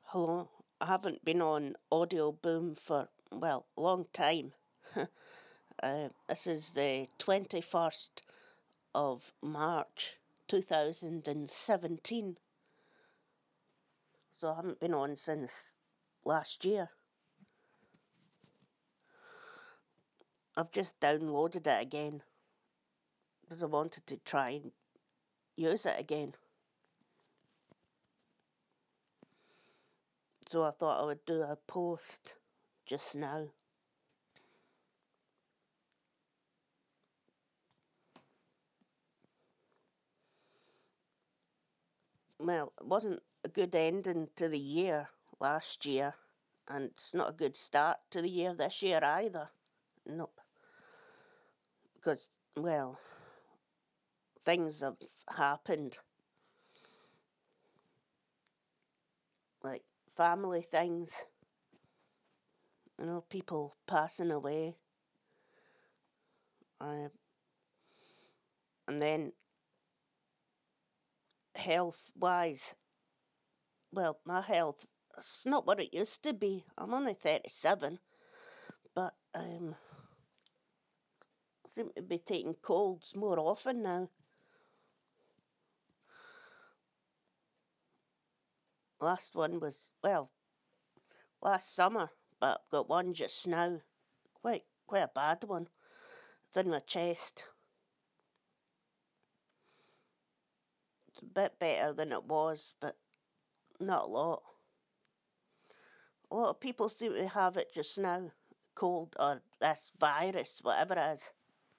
Hello. I haven't been on Audio Boom for, well, a long time. This is the 21st of March 2017. So I haven't been on since last year. I've just downloaded it again because I wanted to try and use it again. So I thought I would do a post just now. Well, it wasn't a good ending to the year last year, and it's not a good start to the year this year either. Nope. Because, well, things have happened. Like family things. People passing away. And then health-wise, well, my health, it's not what it used to be. I'm only 37, but I seem to be taking colds more often now. Last one was, well, last summer, but I've got one just now. Quite a bad one. It's in my chest. It's a bit better than it was, but not a lot. A lot of people seem to have it just now, cold or this virus, whatever it is.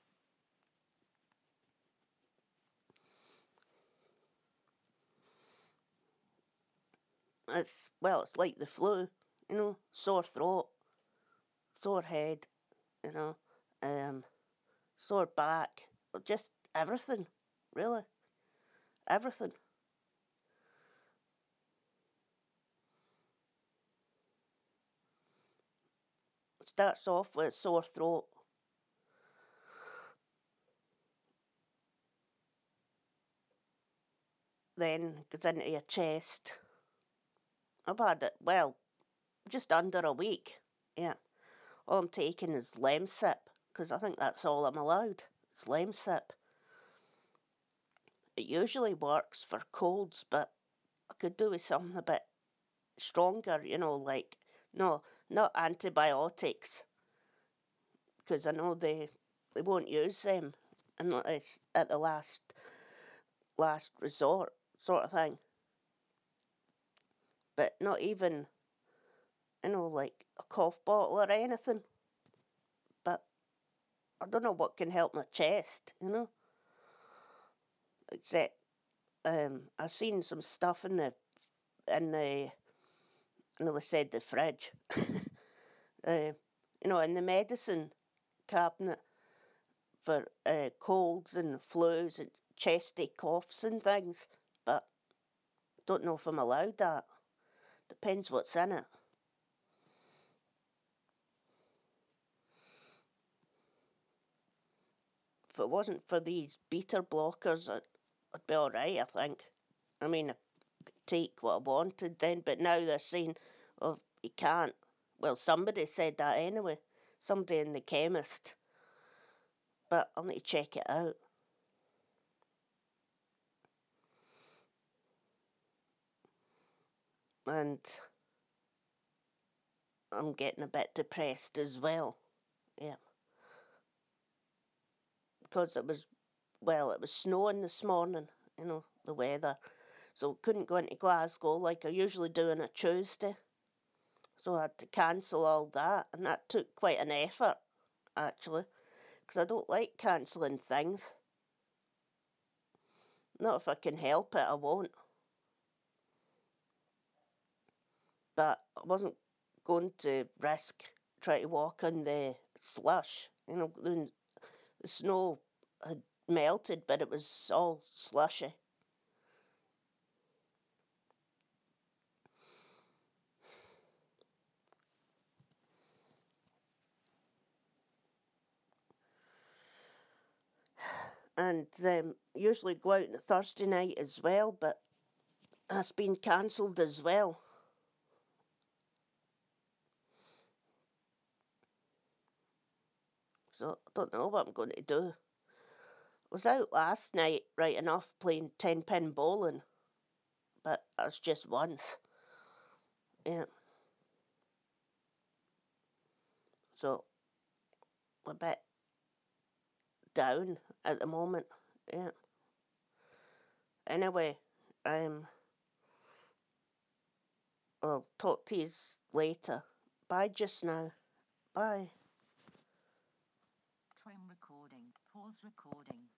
It's like the flu, sore throat, sore head, sore back, just everything, really, everything. It starts off with sore throat. Then goes into your chest. I've had it, just under a week, yeah. All I'm taking is Lemsip, because I think that's all I'm allowed. It's Lemsip. It usually works for colds, but I could do with something a bit stronger, no, not antibiotics, because I know they won't use them unless at the last resort sort of thing. But not even, like a cough bottle or anything. But I don't know what can help my chest, except I've seen some stuff in the I nearly said the fridge, in the medicine cabinet for colds and flus and chesty coughs and things, but don't know if I'm allowed that. Depends what's in it. If it wasn't for these beta blockers, I'd be alright, I think. I mean, I could take what I wanted then, but now they're saying, oh, you can't. Well, somebody said that anyway. Somebody in the chemist. But I'll need to check it out. And I'm getting a bit depressed as well. Yeah. Because it was snowing this morning, the weather. So couldn't go into Glasgow like I usually do on a Tuesday. So I had to cancel all that, and that took quite an effort, actually, because I don't like cancelling things. Not if I can help it, I won't. But I wasn't going to risk trying to walk on the slush. The snow had melted, but it was all slushy. And usually go out on Thursday night as well, but that's been cancelled as well. So I don't know what I'm going to do. I was out last night, right enough, playing 10-pin bowling, but that's just once. Yeah. So a bit down at the moment. Yeah. Anyway, I'll talk to you later. Bye just now. Bye. Trim recording. Pause recording.